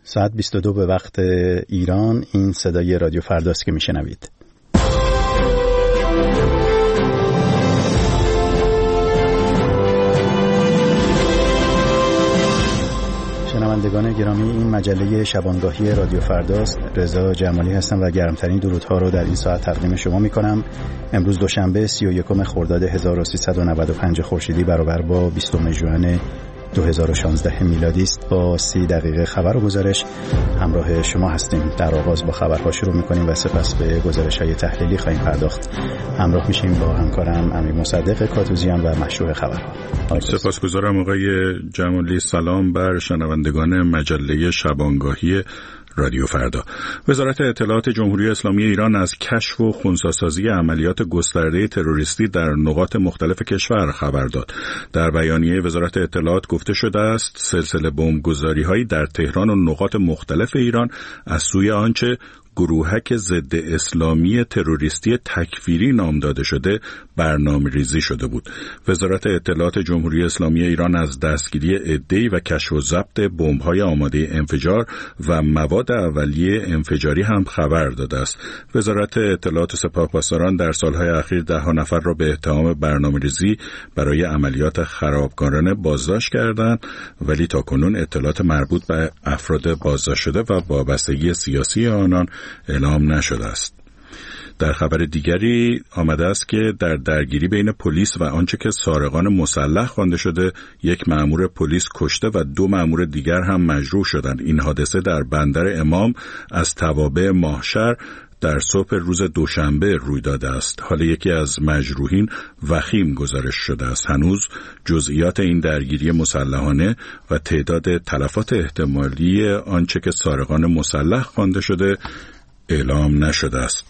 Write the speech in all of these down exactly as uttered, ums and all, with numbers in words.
ساعت بیست و دو به وقت ایران. این صدای رادیو فرداست که میشنوید. شنوندگان گرامی، این مجله شبانگاهی رادیو فرداست. رضا جمالی هستم و گرمترین درودها رو در این ساعت تقدیم شما میکنم. امروز دوشنبه سی و یکم خرداد هزار و سیصد و نود و پنج خورشیدی برابر با بیستم ژوئن دو هزار و شانزده میلادی است. با سی دقیقه خبر و گزارش همراه شما هستیم. در آغاز با خبرها شروع میکنیم و سپس به گزارش‌های تحلیلی خواهیم پرداخت. همراه میشیم با همکارم امیر مصدق کاتوزیان و مشروع خبرها. سپاسگزارم آقای جمالی. سلام بر شنوندگان مجله شبانگاهی رادیو فردا. وزارت اطلاعات جمهوری اسلامی ایران از کشف و خنثی‌سازی عملیات گسترده تروریستی در نقاط مختلف کشور خبر داد. در بیانیه وزارت اطلاعات گفته شده است سلسله بمبگذاری‌هایی در تهران و نقاط مختلف ایران از سوی آنچه گروهک ضد اسلامی تروریستی تکفیری نام داده شده برنامه‌ریزی شده بود. وزارت اطلاعات جمهوری اسلامی ایران از دستگیری عده‌ای و کشف و ضبط بمب‌های آماده انفجار و مواد اولیه انفجاری هم خبر داده است. وزارت اطلاعات و سپاهپاسداران در سالهای اخیر ده‌ها نفر را به اتهام برنامه‌ریزی برای عملیات خرابکارانه بازداشت کردند، ولی تاکنون اطلاعات مربوط به افراد بازداشت شده و وابستگی سیاسی آنان اعلام نشده است. در خبر دیگری آمده است که در درگیری بین پلیس و آنچه که سارقان مسلح خوانده شده یک مأمور پلیس کشته و دو مأمور دیگر هم مجروح شدند. این حادثه در بندر امام از توابع ماهشهر در صبح روز دوشنبه روی داده است. حال یکی از مجروحین وخیم گزارش شده است. هنوز جزئیات این درگیری مسلحانه و تعداد تلفات احتمالی آنچه که سارقان مسلح خوانده شده اعلام نشده است.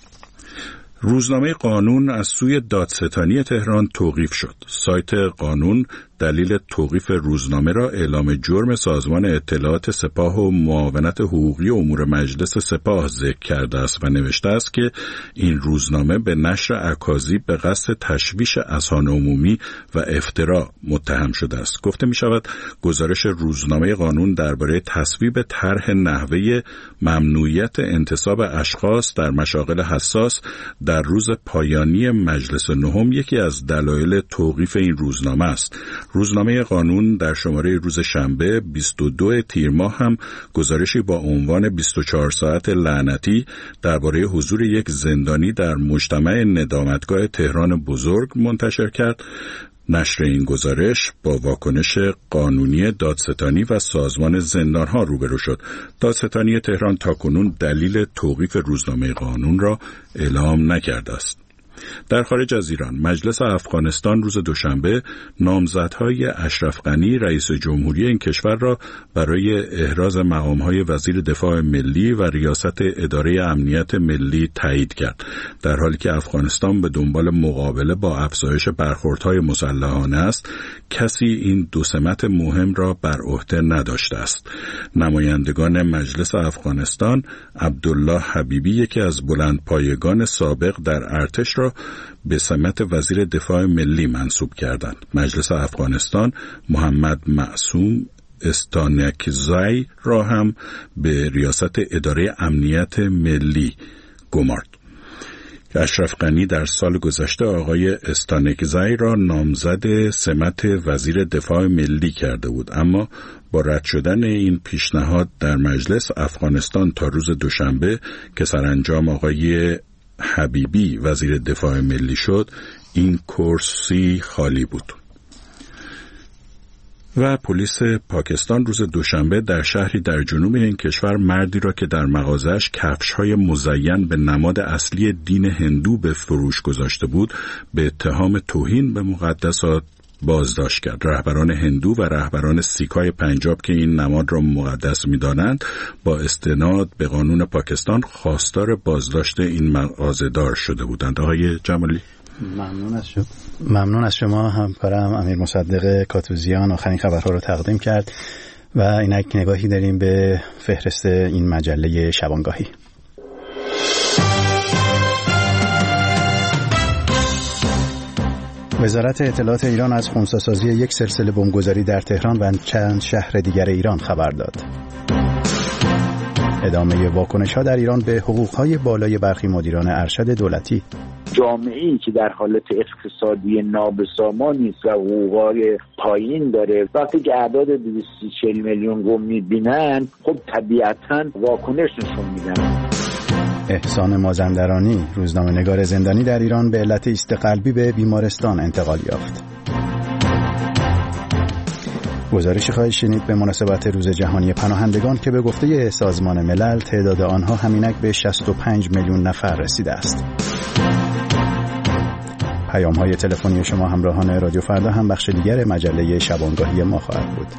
روزنامه قانون از سوی دادستانی تهران توقیف شد. سایت قانون دلیل توقیف روزنامه را اعلام جرم سازمان اطلاعات سپاه و معاونت حقوقی امور مجلس سپاه ذکر کرده است و نوشته است که این روزنامه به نشر اکاذیب به قصد تشویش اذهان عمومی و افترا متهم شده است. گفته می شود گزارش روزنامه قانون درباره تصویب طرح نحوه ممنوعیت انتصاب اشخاص در مشاغل حساس در روز پایانی مجلس نهم یکی از دلایل توقیف این روزنامه است. روزنامه قانون در شماره روز شنبه بیست و دو تیر ماه هم گزارشی با عنوان بیست و چهار ساعت لعنتی درباره حضور یک زندانی در مجتمع ندامتگاه تهران بزرگ منتشر کرد. نشر این گزارش با واکنش قانونی دادستانی و سازمان زندانها روبرو شد. دادستانی تهران تاکنون دلیل توقیف روزنامه قانون را اعلام نکرده است. در خارج از ایران، مجلس افغانستان روز دوشنبه نامزدهای اشرف غنی رئیس جمهوری این کشور را برای احراز مقامهای وزیر دفاع ملی و ریاست اداره امنیت ملی تایید کرد، در حالی که افغانستان به دنبال مقابله با افزایش برخوردهای مسلحانه است. کسی این دو سمت مهم را بر عهده نداشته است. نمایندگان مجلس افغانستان عبدالله حبیبی، یکی از بلندپایگان سابق در ارتش، را به سمت وزیر دفاع ملی منصوب کردند. مجلس افغانستان محمد معصوم استانکزی را هم به ریاست اداره امنیت ملی گمارد. اشرف غنی در سال گذشته آقای استانکزی را نامزد سمت وزیر دفاع ملی کرده بود، اما با رد شدن این پیشنهاد در مجلس افغانستان تا روز دوشنبه که سرانجام آقای حبیبی وزیر دفاع ملی شد، این کرسی خالی بود. و پلیس پاکستان روز دوشنبه در شهری در جنوب این کشور مردی را که در مغازه‌اش کفش‌های مزین به نماد اصلی دین هندو به فروش گذاشته بود به اتهام توهین به مقدسات بازداشت کرد. رهبران هندو و رهبران سیک‌های پنجاب که این نماد را مقدس می‌دانند با استناد به قانون پاکستان خواستار بازداشت این مغازه‌دار شده بودند. آقای جمالی، ممنون از شما. ممنون از شما همکارم امیر مصدق کاتوزیان آخرین خبرها رو تقدیم کرد و اینک نگاهی داریم به فهرست این مجله شبانگاهی. وزارت اطلاعات ایران از خنثی‌سازی یک سلسله بمبگذاری در تهران و چند شهر دیگر ایران خبر داد. ادامه واکنش‌ها در ایران به حقوق‌های بالای برخی مدیران ارشد دولتی. جامعه‌ای که در حالت اقتصادی نابسامان است و حقوق‌های پایین داره، وقتی که اعداد دویست و چهل میلیون رو می‌بینن، خب طبیعتاً واکنش نشون میدن. احسان مازندرانی، روزنامه‌نگار زندانی در ایران، به علت ایست قلبی به بیمارستان انتقال یافت. گزارشی خواهید شنید به مناسبت روز جهانی پناهندگان که به گفته سازمان ملل تعداد آنها همینک به شصت و پنج میلیون نفر رسیده است. پیام‌های تلفنی شما همراهان رادیو فردا هم بخش دیگر مجله شبانگاهی ما خواهد بود.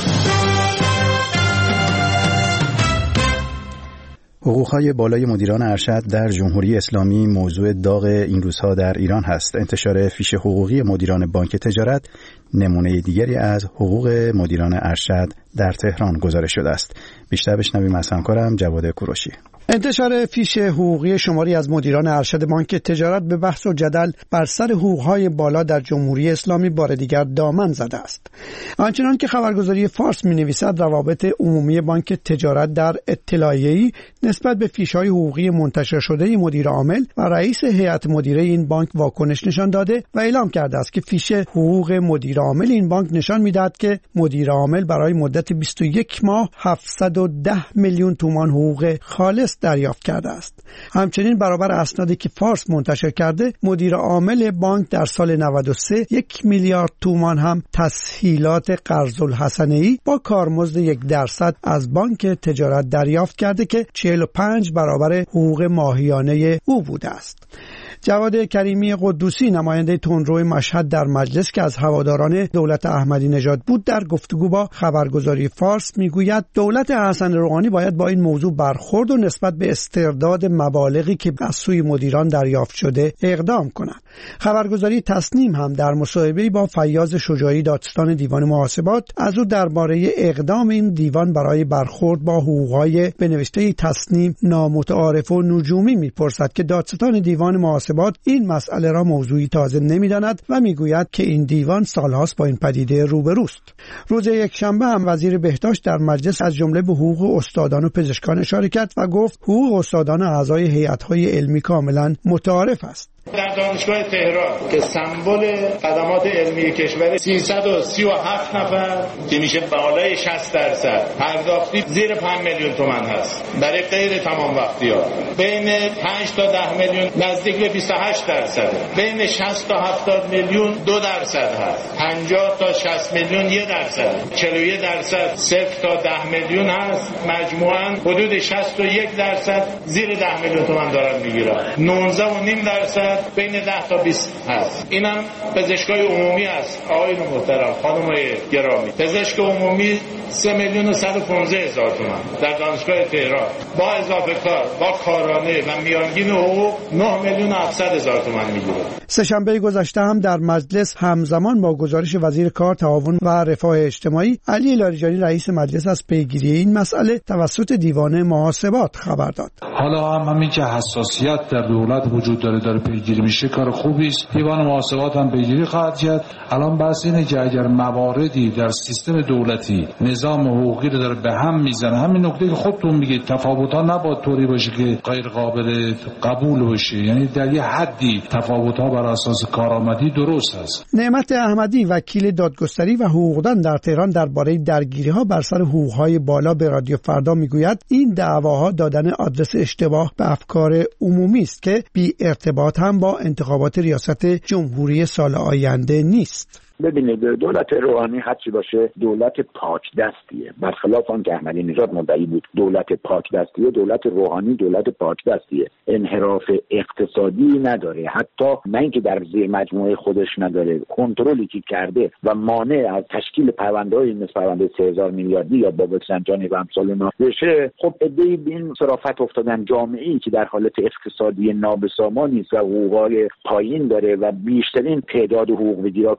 حقوق‌های بالای مدیران ارشد در جمهوری اسلامی موضوع داغ این روزها در ایران هست. انتشار فیش حقوقی مدیران بانک تجارت نمونه دیگری از حقوق مدیران ارشد در تهران گزارش شده است. بیشتر بشنویم از همکارم جواد کوروشی. انتشار فیش حقوقی شماری از مدیران ارشد بانک تجارت به بحث و جدل بر سر حقوق‌های بالا در جمهوری اسلامی بار دیگر دامن زده است. آنچنان که خبرگزاری فارس می‌نویسد، روابط عمومی بانک تجارت در اطلاعیه‌ای نسبت به فیش‌های حقوقی منتشر شده مدیر عامل و رئیس هیئت مدیره این بانک واکنش نشان داده و اعلام کرده است که فیش حقوق مدیر عامل این بانک نشان می‌دهد که مدیر عامل برای مدت بیست و یک ماه هفتصد و ده میلیون تومان حقوق خالص دریافت کرده است. همچنین برابر اسنادی که فارس منتشر کرده، مدیر عامل بانک در سال نود و سه یک میلیارد تومان هم تسهیلات قرض الحسنه‌ای با کارمزد یک درصد از بانک تجارت دریافت کرده که چهل و پنج برابر حقوق ماهیانه او بوده است. جواد کریمی قدوسی، نماینده تندرو مشهد در مجلس که از هواداران دولت احمدی نژاد بود، در گفتگو با خبرگزاری فارس میگوید دولت حسن روحانی باید با این موضوع برخورد و نسبت به استرداد مبالغی که از سوی مدیران دریافت شده اقدام کند. خبرگزاری تصنیم هم در مصاحبه‌ای با فیاض شجاعی، دادستان دیوان محاسبات، از او درباره اقدام این دیوان برای برخورد با حقوق‌های به نوشته تصنیم نامتعارف و نجومی میپرسد که دادستان دیوان محاسبات این مسئله را موضوعی تازه نمی‌داند و میگوید که این دیوان سالهاست با این پدیده روبروست. روز یکشنبه هم وزیر بهداشت در مجلس از جمله به حقوق استادان و پزشکان اشاره کرد و گفت حقوق استادان اعضای هیئت‌های علمی کاملا متعارف است. در دانشگاه تهران که سمبل خدمات علمی کشور، سیصد و سی و هفت نفر که میشه بالای شصت درصد پرداختی زیر پنج میلیون تومان هست برای غیر تمام وقتی ها. بین پنج تا ده میلیون نزدیک به بیست و هشت درصد. بین شصت تا هفتاد میلیون دو درصد هست. پنجاه تا شصت میلیون یک درصد. چهل و یک درصد صفر تا ده میلیون هست. مجموعاً حدود شصت و یک درصد زیر ده میلیون تومان دارن میگیرن. نوزده و نیم درصد بین ده تا بیست هست. اینم پزشکای عمومی است. آقایون محترم، خانم‌های گرامی، پزشک عمومی سه میلیون و صد و پانزده هزار تومان در دانشگاه تهران با اضافه کار با کارانه و میانگین حقوق نه میلیون و هفتصد هزار تومان میگیره. سه‌شنبه گذشته هم در مجلس همزمان با گزارش وزیر کار، تعاون و رفاه اجتماعی علی لاریجانی رئیس مجلس از پیگیری این مسئله توسط دیوان محاسبات خبر داد. حالا هم همین که حساسیت در دولت وجود داره داره پیگیری میشه، کار خوبی است. دیوان محاسبات هم پیگیری خواهد کرد. الان بحث اینه که اگر مواردی در سیستم دولتی نظام حقوقی رو داره به هم میزنه، همین نکته که خودتون میگید تفاوت‌ها نباید طوری باشه که غیر قابل قبول باشه، یعنی در یه حدی تفاوت‌ها بر اساس کارآمدی درست است. نعمت احمدی، وکیل دادگستری و حقوقدان در تهران، درباره درگیری‌ها بر سر حقوق‌های بالا به رادیو فردا میگوید این دعواها دادن آدرس اشتباه به افکار عمومی است که بی ارتباط هم با انتخابات ریاست جمهوری سال آینده نیست. ببینید، دولت روحانی هرچی باشه دولت پاک دستیه، برخلاف آن که احمدی نژاد مدعی بود دولت پاک دستیه. دولت روحانی دولت پاک دستیه، انحراف اقتصادی نداره، حتی نه اینکه در زیر مجموعه خودش نداره، کنترلی که کرده و مانع از تشکیل پرونده‌های مثل پرونده سه هزار میلیاردی یا بابک زنجانی و امثال اونها بشه. خب عده‌ای به این صرافت افتادن. جامعه‌ای که در حالت اقتصادی نابسامانی است و حقوق‌های پایین داره و بیشترین تعداد حقوق بگیرا کارگران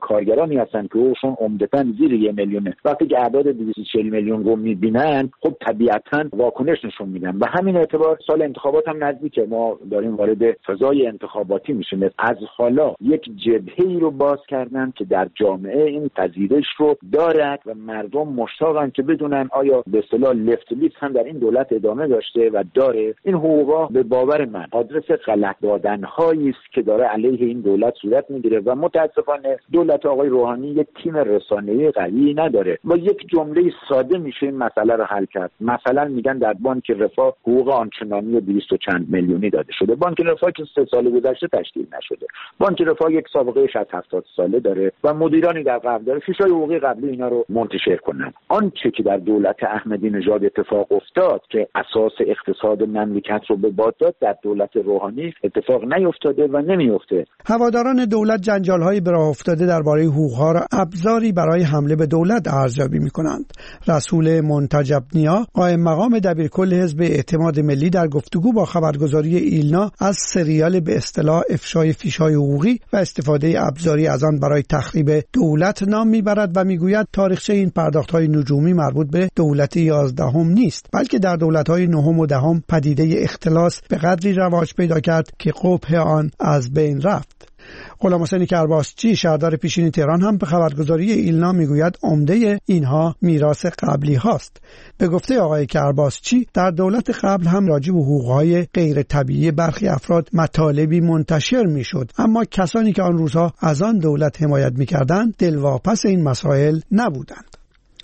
کسانی هستن که حقوقشون عمدتاً زیر یک میلیونه، وقتی که اعداد دویست و چهل میلیون رو میبینن خب طبیعتاً واکنش نشون میدن. و همین اعتبار سال انتخابات هم نزدیکه، ما داریم وارد فضای انتخاباتی میشیم. از حالا یک جبهه‌ای رو باز کردن که در جامعه این پذیرش رو دارد و مردم مشتاقن که بدونن آیا به اصطلاح لفت لیست هم در این دولت ادامه داشته و داره. این حقوقا به باور من آدرس غلط دادن‌هایی است که داره علیه این دولت صورت میگیره و متاسفانه دولت آقای روحانی یک تیم رسانه‌ای قوی نداره. با یک جمله ساده میشه این مسئله رو حل کرد. مثلا میگن در بانک رفاه حقوق آنچنانی دویست و چند میلیونی داده شده. بانک رفاه که سه سال گذشته تشکیل نشده. بانک رفاه یک سابقه شصت هفتاد ساله داره و مدیرانی در قبل داره فیشای حقوقی قبلی اینا رو منتشر کنن. آنچه که در دولت احمدی نژاد اتفاق افتاد که اساس اقتصاد مملکت رو به باد داد، در دولت روحانی اتفاق نیفتاده و نمیفته. هواداران دولت جنجال‌های به راه افتاده درباره حقوق‌ها را ابزاری برای حمله به دولت ارزیابی می‌کنند. رسول منتجب نیا، قائم مقام دبیرکل حزب اعتماد ملی، در گفتگو با خبرگزاری ایلنا از سریال به اصطلاح افشای فیش‌های حقوقی و استفاده ابزاری از آن برای تخریب دولت نام می‌برد و می‌گوید تاریخچه این پرداخت‌های نجومی مربوط به دولت یازدهم نیست، بلکه در دولت‌های نهم و دهم پدیده اختلاس به قدری رواج پیدا کرد که قبح آن از بین رفت. غلام حسین کرباسچی، شهردار پیشین تهران، هم به خبرگزاری ایلنا میگوید عمده اینها میراث قبلی هاست. به گفته آقای کرباسچی در دولت قبل هم راجع به حقوقهای غیر طبیعی برخی افراد مطالبی منتشر میشد، اما کسانی که آن روزها از آن دولت حمایت میکردند دلواپس این مسائل نبودند.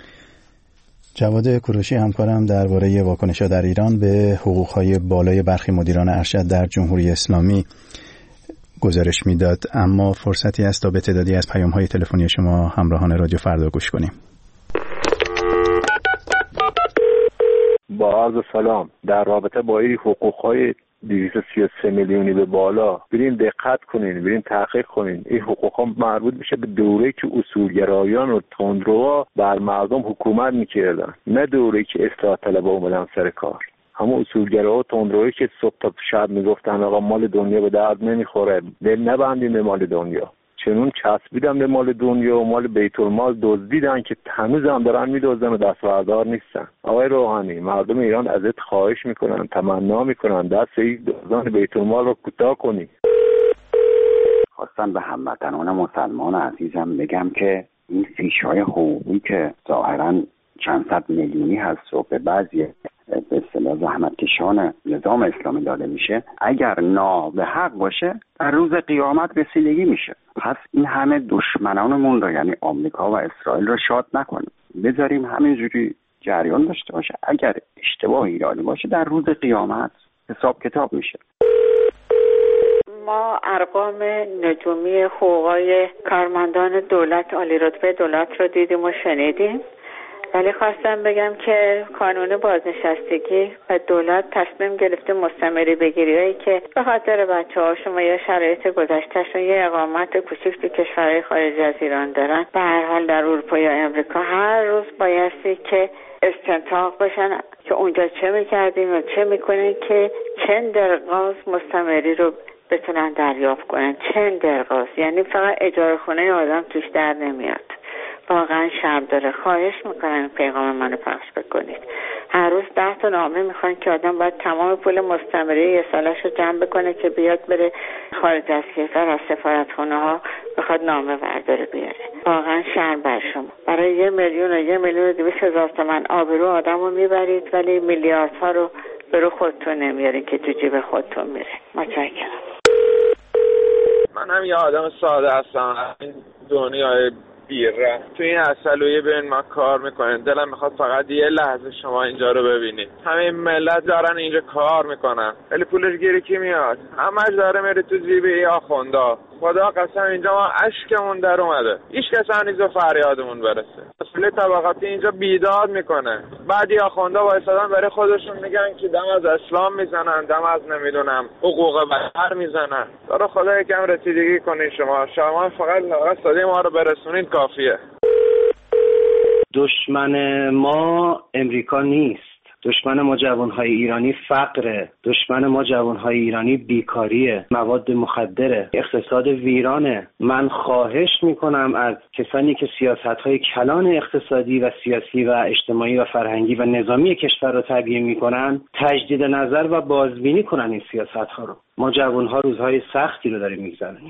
جواد کوروشی همکارم درباره واکنش‌ها در ایران به حقوق‌های بالای برخی مدیران ارشد در جمهوری اسلامی گزارش میداد، اما فرصتی است تا به تعدادی از پیام‌های تلفنی شما همراهان رادیو فردا گوش کنیم. با عرض سلام، در رابطه با این حقوق‌های دویست و سی و سه میلیونی به بالا برین دقت کنین، برین تحقیق کنین. این حقوق‌ها مربوط میشه به دوره‌ای که اصولگرایان و تندروها بر مردم حکومت میکردن، نه دوره‌ای که اصلاح طلبها اومدن سر کار. همون اصولگراها و تندروهایی که صبح تا شب میگفتن آقا مال دنیا به درد نمیخوره، دل نبندین به مال دنیا، چنون چسبیدن به مال دنیا و مال بیت المال دزدیدن که هنوز هم دارن میدزدن و دستبردار نیستن. آقای روحانی، مردم ایران ازت خواهش میکنن، تمنا میکنن دست این دزدان بیت المال رو کوتاه کنی. خواستم به هموطنان مسلمان عزیزم بگم که این فیش‌های حقوقی که ظاهراً چند صد میلیونی هست و به بعضی به اصطلاح زحمتکشان نظام اسلامی داده میشه، اگر نا به حق باشه در روز قیامت رسیدگی میشه. پس این همه دشمنانمون رو، یعنی آمریکا و اسرائیل رو شاد نکنیم، بذاریم همینجوری جریان داشته باشه. اگر اشتباه ایرانی باشه در روز قیامت حساب کتاب میشه. ما ارقام نجومی حقوقای کارمندان دولت، عالی رتبه دولت رو دیدیم و شنیدیم، ولی خواستم بگم که کانون بازنشستگی و دولت تصمیم گرفته مستمری بگیریایی که به خاطر بچه هاشون و یا شرایط گذشتهشون یه اقامت کوچیک تو کشورهای خارج از ایران دارن، به هر حال در اروپا یا امریکا هر روز بایستی که استنتاق بشن که اونجا چه میکردیم و چه میکنین که چند درقاز مستمری رو بتونن دریافت کنن. چند درقاز یعنی فقط اجاره خونه آدم توش در نمیاد. واقعا شرم داره. خواهش میکنم پیغام منو پخش بکنید. هر روز ده تا نامه میخوان که آدم باید تمام پول مستمری یه سالش رو جمع بکنه که بیاد بره خارج از کشور، از سفارتخونه ها بخواد نامه برداره بیاره. واقعا شرم بر شما. برای یه میلیون و یه میلیون و دویست هزار تومن آبرو آدم رو میبرید، ولی میلیاردها رو برو خودتون نمیارین که تو جیب خودتون میره. متشکرم. من هم یه آدم ساده هستم. این دنیای بیره تو این اصلویه ببین ما کار میکنن، دلم میخواد فقط یه لحظه شما اینجا رو ببینید. همه ملت دارن اینجا کار میکنن ولی پولش گیری کی میاد؟ همش داره میره تو جیب ای آخوندا. خدا قسم اینجا ما اشکمون در اومده، هیچ کس هنوز فریادمون برسه. اصل طبقاتی اینجا بیداد میکنه، بعدی آخوندا وایسادن برای خودشون میگن که دم از اسلام میزنن، دم از نمیدونم حقوق بشر میزنن. برای خدا یکم رسیدگی کنین شما شما فقط صدای ما رو برسونید کافیه. دشمن ما امریکا نیست، دشمن ما جوانهای ایرانی فقره، دشمن ما جوانهای ایرانی بیکاریه، مواد مخدره، اقتصاد ویرانه. من خواهش میکنم از کسانی که سیاست‌های کلان اقتصادی و سیاسی و اجتماعی و فرهنگی و نظامی کشور رو تبیین میکنن تجدید نظر و بازبینی کنن این سیاست‌ها رو. ما جوانها روزهای سختی رو داریم میگذرونیم.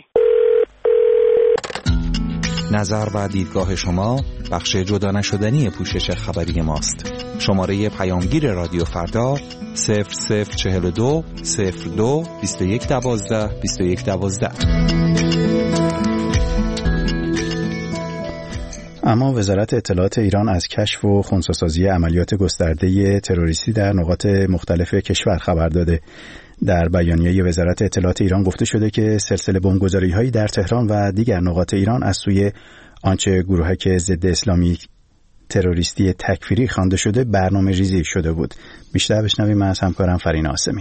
نظر و دیدگاه شما بخش جدا نشدنی پوشش خبری ماست. شماره پیامگیر رادیو فردا صفر صفر چهل و دو صفر دو بیست و یک دوازده بیست و یک دوازده. اما وزارت اطلاعات ایران از کشف و خنثی‌سازی عملیات گسترده تروریستی در نقاط مختلف کشور خبر داده. در بیانیه وزارت اطلاعات ایران گفته شده که سلسله بمبگذاری‌هایی در تهران و دیگر نقاط ایران از سوی آنچه گروهک ضد اسلامی تروریستی تکفیری خوانده شده برنامه ریزی شده بود. بیشتر بشنویم از همکارم فرین آسمی.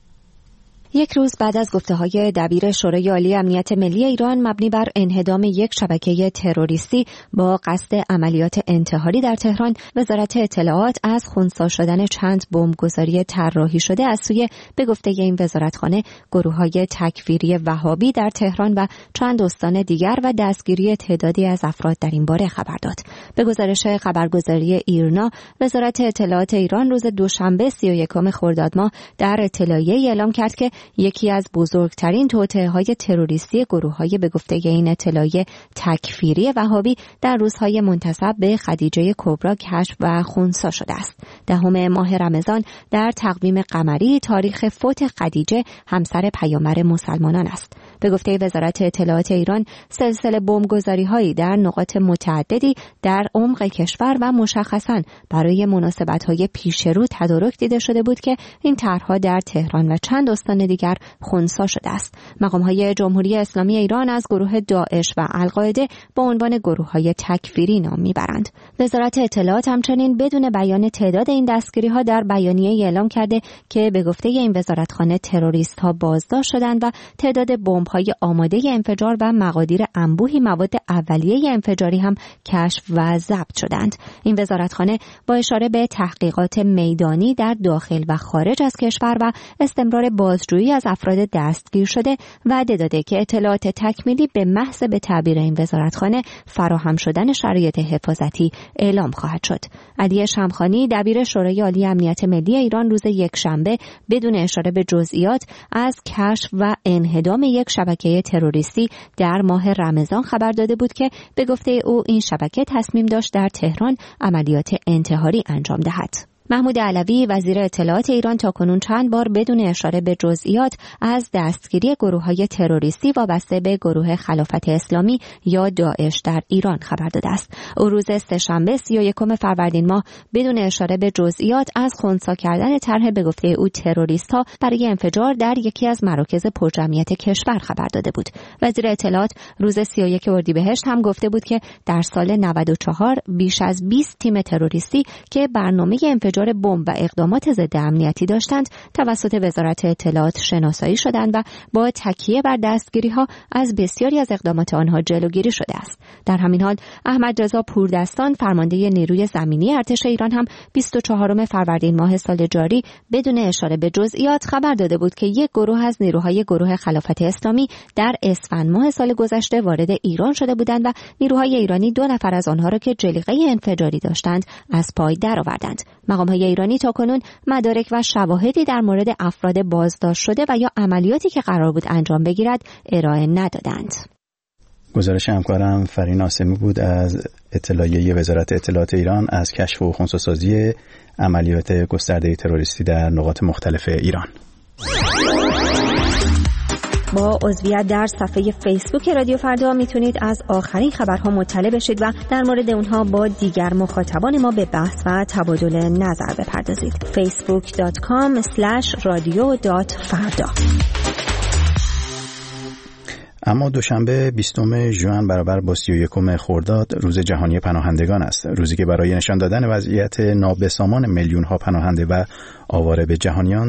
یک روز بعد از گفته‌های دبیر شورای عالی امنیت ملی ایران مبنی بر انهدام یک شبکه تروریستی با قصد عملیات انتحاری در تهران، وزارت اطلاعات از خنثی شدن چند بمبگذاری طراحی شده از سوی به گفته این وزارتخانه گروه‌های تکفیری وهابی در تهران و چند استان دیگر و دستگیری تعدادی از افراد در این باره خبر داد. به گزارش خبرگزاری ایرنا، وزارت اطلاعات ایران روز دوشنبه سی و یکم خرداد ماه در اطلاعیه‌ای اعلام کرد که یکی از بزرگترین توطئه‌های تروریستی گروه‌های به گفته این اطلاعیه تکفیری وهابی در روزهای منتسب به خدیجه کبری کشف و خنثی شده است. دهم ماه رمضان در تقویم قمری تاریخ فوت خدیجه همسر پیامبر مسلمانان است. به گفته وزارت اطلاعات ایران، سلسله بمبگذاری‌هایی در نقاط متعددی در عمق کشور و مشخصاً برای مناسبت‌های پیشرو تدارک دیده شده بود که این طرح‌ها در تهران و چند استان دیگر خنثی شده است. مقام‌های جمهوری اسلامی ایران از گروه داعش و القاعده با عنوان گروه‌های تکفیری نام می‌برند. وزارت اطلاعات همچنین بدون بیان تعداد این دستگیری‌ها در بیانیه‌ای اعلام کرده که به گفته این وزارتخانه تروریست‌ها بازداشت شدند و تعداد بمب‌های آماده انفجار و مقادیر انبوهی مواد اولیه انفجاری هم کشف و ضبط شدند. این وزارتخانه با اشاره به تحقیقات میدانی در داخل و خارج از کشور و استمرار بازجویی از افراد دستگیر شده وعده داده که اطلاعات تکمیلی به محض به تعبیر این وزارتخانه فراهم شدن شرایط حفاظتی اعلام خواهد شد. علی شمخانی دبیر شورای عالی امنیت ملی ایران روز یکشنبه بدون اشاره به جزئیات از کشف و انهدام یک شبکه تروریستی در ماه رمضان خبر داده بود که به گفته او این شبکه تصمیم داشت در تهران عملیات انتحاری انجام دهد. محمود علوی وزیر اطلاعات ایران تاکنون چند بار بدون اشاره به جزئیات از دستگیری گروه‌های تروریستی وابسته به گروه خلافت اسلامی یا داعش در ایران خبر داده است. او روز سه‌شنبه سی و یکم فروردین ماه بدون اشاره به جزئیات از خنثی کردن طرح به گفته او تروریست‌ها برای انفجار در یکی از مراکز پرجمعیت کشور خبر داده بود. وزیر اطلاعات روز سی و یک اردیبهشت هم گفته بود که در سال نود و چهار بیش از بیست تیم تروریستی که برنامه انفجار بمب و اقدامات ضد امنیتی داشتند توسط وزارت اطلاعات شناسایی شدند و با تکیه بر دستگیری‌ها از بسیاری از اقدامات آنها جلوگیری شده است. در همین حال احمد رضا پوردستان فرمانده نیروی زمینی ارتش ایران هم بیست و چهارم فروردین ماه سال جاری بدون اشاره به جزئیات خبر داده بود که یک گروه از نیروهای گروه خلافت اسلامی در اسفند ماه سال گذشته وارد ایران شده بودند و نیروهای ایرانی دو نفر از آنها را که جلیقه انفجاری داشتند از پای درآوردند. مقام‌های ایرانی تاکنون مدارک و شواهدی در مورد افراد بازداشت شده و یا عملیاتی که قرار بود انجام بگیرد ارائه ندادند. گزارش همکارم فرین آسمی بود از اطلاعیه وزارت اطلاعات ایران از کشف و خنثی‌سازی عملیات گسترده تروریستی در نقاط مختلف ایران. با عضویت در صفحه فیسبوک رادیو فردا میتونید از آخرین خبرها مطلع بشید و در مورد اونها با دیگر مخاطبان ما به بحث و تبادل نظر بپردازید. فیسبوک دات کام اسلش رادیو دات فردا. اما دوشنبه بیستم ژوئن برابر با سی و یکم خرداد روز جهانی پناهندگان است. روزی که برای نشان دادن وضعیت نابسامان میلیون ها پناهنده و آواره به جهانیان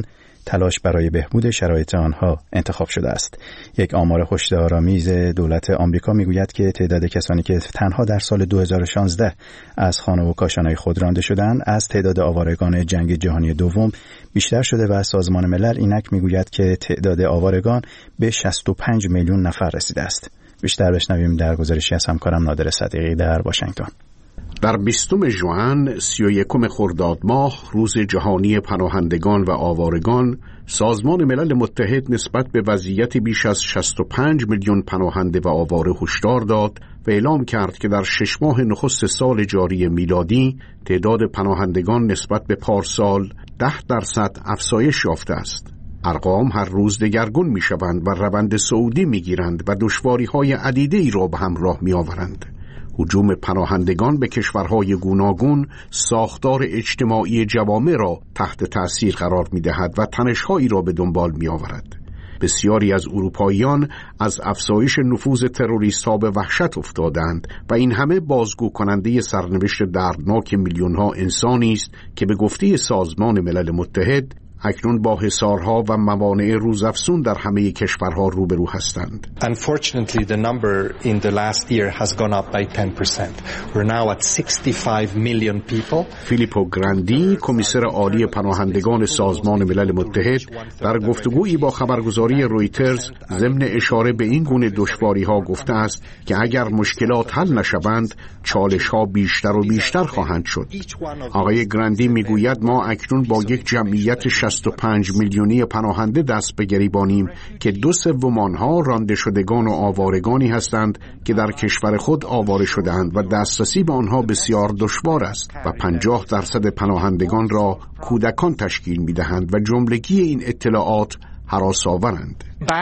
تلاش برای بهبود شرایط آنها انتخاب شده است. یک آمار هشدارآمیز دولت آمریکا میگوید که تعداد کسانی که تنها در سال دو هزار و شانزده از خانه و کاشانهای خود رانده شدند از تعداد آوارگان جنگ جهانی دوم بیشتر شده و سازمان ملل اینک میگوید که تعداد آوارگان به شصت و پنج میلیون نفر رسیده است. بیشتر بشنویم در گزارشی از همکارم نادر صدیقی در واشنگتن. در بیستم ژوئن سی و یکم خرداد ماه روز جهانی پناهندگان و آوارگان، سازمان ملل متحد نسبت به وضعیت بیش از شصت و پنج میلیون پناهنده و آواره هشدار داد و اعلام کرد که در شش ماه نخست سال جاری میلادی تعداد پناهندگان نسبت به پارسال ده درصد افزایش یافته است. ارقام هر روز دگرگون می شوند و روند صعودی می گیرند و دشواری های عدیده ای را به همراه می آورند. هجوم پناهندگان به کشورهای گوناگون ساختار اجتماعی جوامع را تحت تأثیر قرار می دهد و تنش‌هایی را به دنبال می آورد. بسیاری از اروپاییان از افزایش نفوذ تروریست‌ها به وحشت افتادند و این همه بازگو کننده سرنوشت دردناک میلیون‌ها انسانی است که به گفته سازمان ملل متحد اکنون با حصارها و موانع روزافزون در همه کشورها روبرو هستند. Unfortunately, the number in the last year has gone up by ten percent. We're now at sixty-five million people. فیلیپو گراندی، کمیسر عالی پناهندگان سازمان ملل متحد، در گفتگویی با خبرگزاری رویترز ضمن اشاره به این گونه دشواری‌ها گفته است که اگر مشکلات حل نشوند، چالش‌ها بیشتر و بیشتر خواهند شد. آقای گراندی میگوید ما اکنون با یک جمعیت شصت و پنج میلیونی پناهنده دست به گریبانیم که دو سوم آنها رانده شدگان و آوارگانی هستند که در کشور خود آواره شده‌اند و دسترسی به آنها بسیار دشوار است و پنجاه درصد پناهندگان را کودکان تشکیل می‌دهند و جملگی این اطلاعات هراس‌آورند.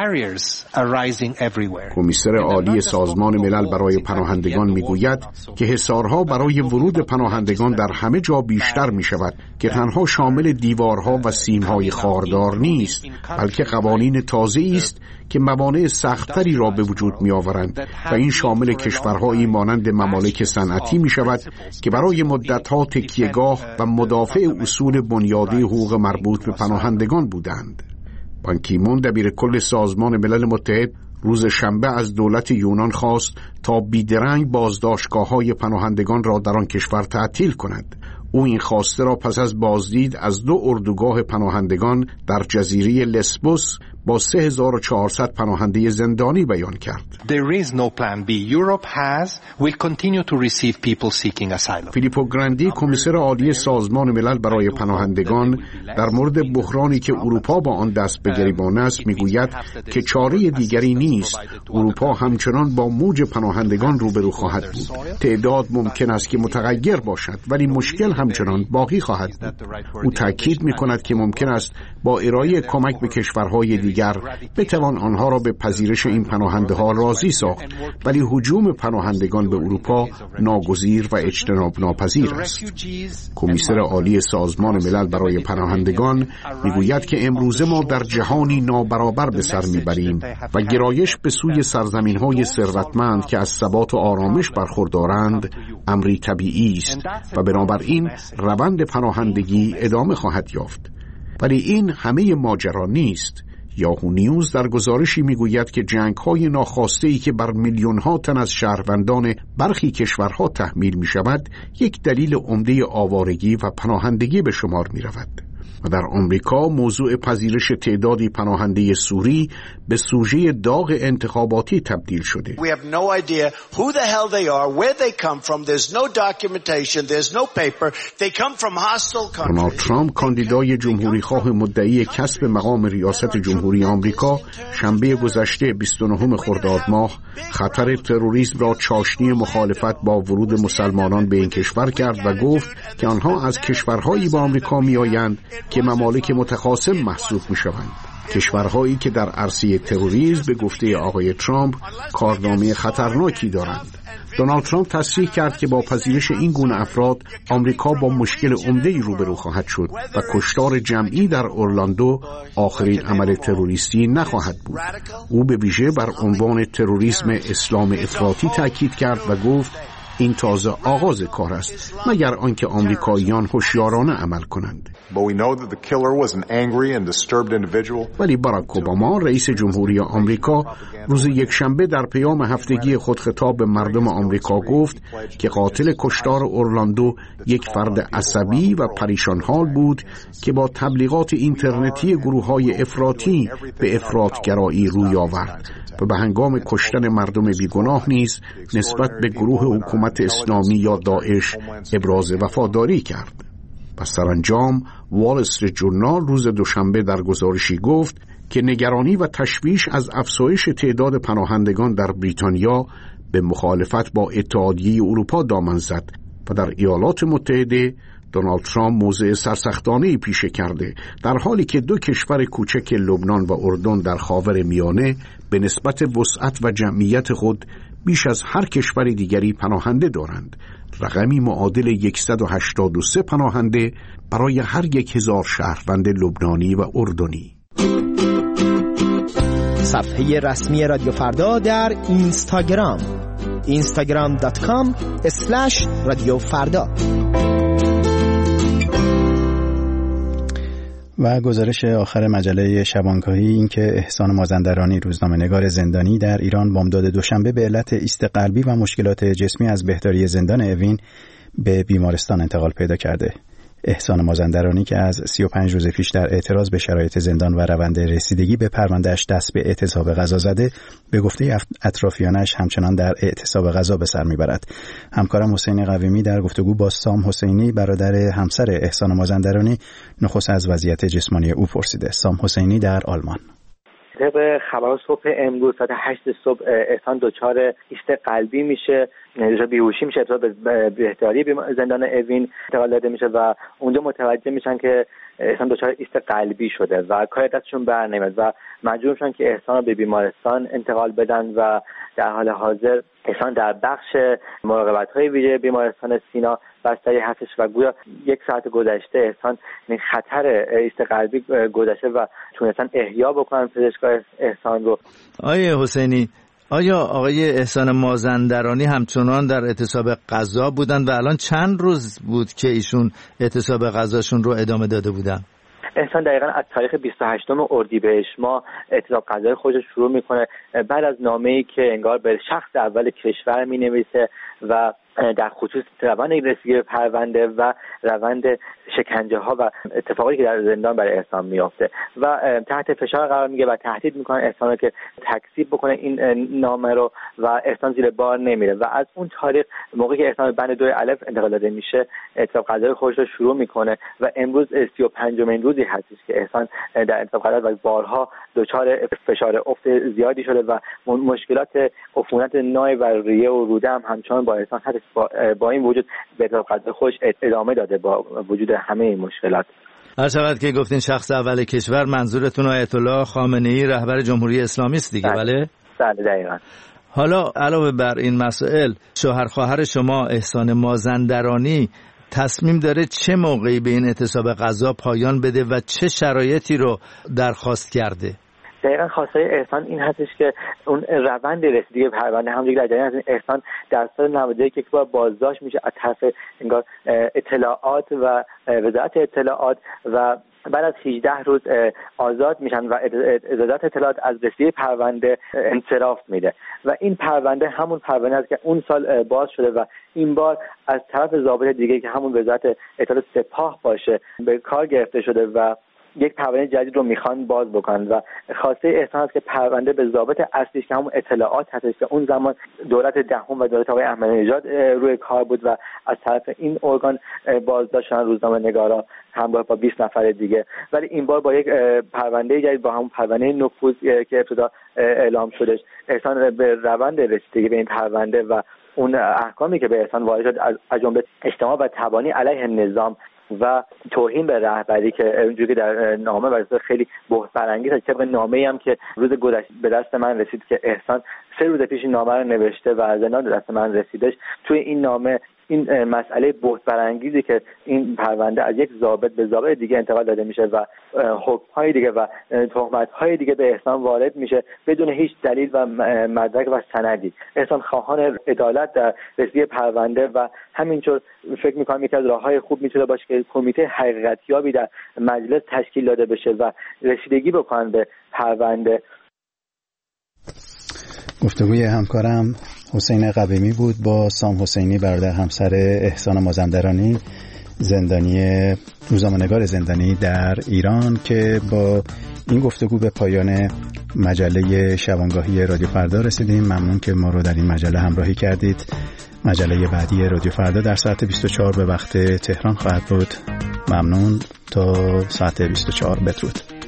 کمیسر عالی سازمان ملل برای پناهندگان میگوید که حصارها برای ورود پناهندگان در همه جا بیشتر می شود که تنها شامل دیوارها و سیمهای خاردار نیست، بلکه قوانین تازه‌ای است که موانع سخت‌تری را به وجود می آورند و این شامل کشورهایی مانند ممالک صنعتی می شود که برای مدت‌ها تکیه‌گاه و مدافع اصول بنیادی حقوق مربوط به پناهندگان بودند. بان کی مون دبیر کل سازمان ملل متحد روز شنبه از دولت یونان خواست تا بیدرنگ بازداشتگاه‌های پناهندگان را در آن کشور تعطیل کند. او این خواسته را پس از بازدید از دو اردوگاه پناهندگان در جزیره لسبوس با سه هزار و چهارصد پناهنده زندانی بیان کرد. There is no plan B. Europe has will continue to receive people seeking asylum. فیلیپو گراندی، کمیسر عالی سازمان ملل برای پناهندگان، در مورد بحرانی که اروپا با آن دست به گریبان است میگوید که چاره دیگری نیست. اروپا همچنان با موج پناهندگان روبرو خواهد بود. تعداد ممکن است که متغیر باشد ولی مشکل همچنان باقی خواهد بود. او تاکید می‌کند که ممکن است با ارائه کمک به کشورهای دیگر بتوان آنها را به پذیرش این پناهنده ها راضی ساخت، ولی هجوم پناهندگان به اروپا ناگزیر و اجتناب ناپذیر است. کمیسر عالی سازمان ملل برای پناهندگان میگوید که امروزه ما در جهانی نابرابر به سر میبریم و گرایش به سوی سرزمین های ثروتمند که از ثبات و آرامش برخوردارند امری طبیعی است و بنابراین روند پناهندگی ادامه خواهد یافت. ولی این همه ماجرا نیست. یاهو نیوز در گزارشی میگوید که جنگ‌های ناخواسته‌ای که بر میلیون‌ها تن از شهروندان برخی کشورها تحمیل می‌شود، یک دلیل عمده آوارگی و پناهندگی به شمار می‌رود. و در آمریکا موضوع پذیرش تعدادی پناهنده سوری به سوژه داغ انتخاباتی تبدیل شده. We have no idea who the hell they are, where they come from. There's no documentation, there's no paper. They come from hostile countries. دونالد ترامپ، کاندیدای جمهوریخواه مدعی کسب مقام ریاست جمهوری آمریکا، شنبه گذشته بیست و نهم خرداد ماه خطر تروریسم را چاشنی مخالفت با ورود مسلمانان به این کشور کرد و گفت که آنها از کشورهایی با آمریکا میآیند که ممالک متخاصم محسوب میشوند. کشورهایی که در عرصه تروریسم به گفته آقای ترامپ کارنامه خطرناکی دارند. دونالد ترامپ تصریح کرد که با پذیرش این گونه افراد آمریکا با مشکل عمده‌ای روبرو خواهد شد و کشتار جمعی در اورلاندو آخرین عمل تروریستی نخواهد بود. او به ویژه بر عنوان تروریسم اسلام افراطی تاکید کرد و گفت این تازه آغاز کار است، مگر آنکه آمریکاییان هوشیارانه عمل کنند. ولی باراک اوباما رئیس جمهوری آمریکا روز یکشنبه در پیام هفتگی خود خطاب به مردم آمریکا گفت که قاتل کشتار اورلاندو یک فرد عصبی و پریشان حال بود که با تبلیغات اینترنتی گروه‌های افراطی به افراطگرایی روی آورد و به هنگام کشتن مردم بیگناه نیز نسبت به گروه حکومت اسلامی یا داعش ابراز وفاداری کرد. و سرانجام وال استریت جورنال روز دوشنبه در گزارشی گفت که نگرانی و تشویش از افزایش تعداد پناهندگان در بریتانیا به مخالفت با اتحادیه اروپا دامن زد و در ایالات متحده دونالد ترامپ موضع سرسختانه‌ای پیشه کرده، در حالی که دو کشور کوچک لبنان و اردن در خاور میانه به نسبت وسعت و جمعیت خود بیش از هر کشور دیگری پناهنده دارند، رقمی معادل صد و هشتاد و سه پناهنده برای هر یک هزار شهروند لبنانی و اردنی. صفحه رسمی رادیو فردا در اینستاگرام اینستاگرام دات کام اسلش رادیو فردا. و گزارش آخر مجله شبانگاهی این که احسان مازندرانی روزنامه‌نگار زندانی در ایران بامداد دوشنبه به علت ایست قلبی و مشکلات جسمی از بهداری زندان اوین به بیمارستان انتقال پیدا کرده. احسان مازندرانی که از سی و پنج روز پیش در اعتراض به شرایط زندان و روند رسیدگی به پرونده‌اش دست به اعتصاب غذا زده، به گفته اطرافیانش همچنان در اعتصاب غذا به سر میبرد. همکارم حسین قویمی در گفتگو با سام حسینی برادر همسر احسان مازندرانی نخست از وضعیت جسمانی او پرسیده. سام حسینی در آلمان. طبق خبر صبح امروز ساعت هشت صبح احسان دچار ایست قلبی میشه، دچار بیهوشی میشه، ابتدا به بهداری زندان اوین انتقال داده میشه و اونجا متوجه میشن که احسان دچار ایست قلبی شده و کار دستشون بر نمیاد و مجبور میشن که احسان رو به بیمارستان انتقال بدن و در حال حاضر احسان در بخش مراقبت‌های ویژه بیمارستان سینا بستری هستش و گویا یک ساعت گذشته احسان این خطر ایست قلبی گذشته و تونستن احیا بکنن پزشکان احسان رو. آیه حسینی، آیا آقای احسان مازندرانی همچنان در اعتصاب غذا بودن و الان چند روز بود که ایشون اعتصاب غذاشون رو ادامه داده بودن؟ احسان دقیقاً از تاریخ بیست و هشتم اردیبهشت ماه اعتصاب غذای خودش شروع میکنه بعد از نامه‌ای که انگار به شخص اول کشور مینویسه و در خصوص روند رسیدگی به پرونده و روند شکنجه ها و اتفاقی که در زندان برای احسان میافته و تحت فشار قرار میگه و تهدید میکنه احسان رو که تکذیب بکنه این نامه رو و احسان زیر بار نمیره و از اون تاریخ موقعی که احسان بند دو الف انتقال داده میشه اعتصاب غذای خودش رو شروع میکنه و امروز سی و پنجمین روزی هستش که احسان در اعتصاب غذا و بارها دچار فشار افت زیادی شده و مشکلات عفونت نای و ریه و روده هم همچنان با احسان هست. با, با این وجود به اعتصاب غذا خودش ادامه داده با وجود همه این مشکلات. هر شود که گفتین شخص اول کشور منظورتون آیت الله خامنه‌ای رهبر جمهوری اسلامی است دیگه؟ بله بله دقیقاً. حالا علاوه بر این مسائل شوهر خواهر شما احسان مازندرانی تصمیم داره چه موقعی به این اعتصاب غذا پایان بده و چه شرایطی رو درخواست کرده؟ دقیقاً خواستای احسان این هستش که اون روند رسیدگی پرونده همونجوری در جریان هست. احسان در سال نود و یک یک بار بازداشت میشه از طرف انگار اطلاعات و وزارت اطلاعات و بعد از هجده روز آزاد میشن و وزارت اطلاعات از رسیدگی پرونده انصراف میده و این پرونده همون پرونده است که اون سال باز شده و این بار از طرف ضابط دیگه که همون وزارت اطلاعات سپاه باشه به کار گرفته شده و یک پرونده جدید رو میخوان باز بکنن و خواسته احسان است که پرونده به ضابط اصلیش که همون اطلاعات هستش که اون زمان دولت دهم و دولت آقای احمدی نژاد روی کار بود و از طرف این ارگان بازداشت شدن روزنامه‌نگارا همراه با بیست نفر دیگه، ولی این بار با یک پرونده جدید با همون پرونده نفوذ که ابتدا اعلام شدش احسان به روند رسیدگی به این پرونده و اون احکامی که به احسان وارد شد از جمله اجتماع و تبانی علیه نظام و توهین به رهبری که اونجوری که در نامه برای خیلی بحث برانگیز است. طبق نامه‌ای هم که روز گذشته به دست من رسید که احسان سه روز پیش این نامه رو نوشته و از زندان دست من رسیدش، توی این نامه این مسئله بهت برانگیزی که این پرونده از یک ضابط به ضابط دیگه انتقال داده میشه و حکم‌های دیگه و تهمت‌های دیگه به احسان وارد میشه بدون هیچ دلیل و مدرک و سندی. احسان خواهان عدالت در رسیدگی پرونده و همینطور فکر می‌کنم یکی از راه‌های خوب میتونه باشه که کمیته حقیقتیابی در مجلس تشکیل داده بشه و رسیدگی بکنن به پرونده. گفتگوی همکارم حسین قبیمی بود با سام حسینی، برادر همسر احسان مازندرانی، زندانی روزنامه‌نگار زندانی در ایران، که با این گفتگو به پایان مجله شبانگاهی رادیو فردا رسیدیم. ممنون که ما رو در این مجله همراهی کردید. مجله بعدی رادیو فردا در ساعت بیست و چهار به وقت تهران خواهد بود. ممنون. تا ساعت بیست و چهار بدرود.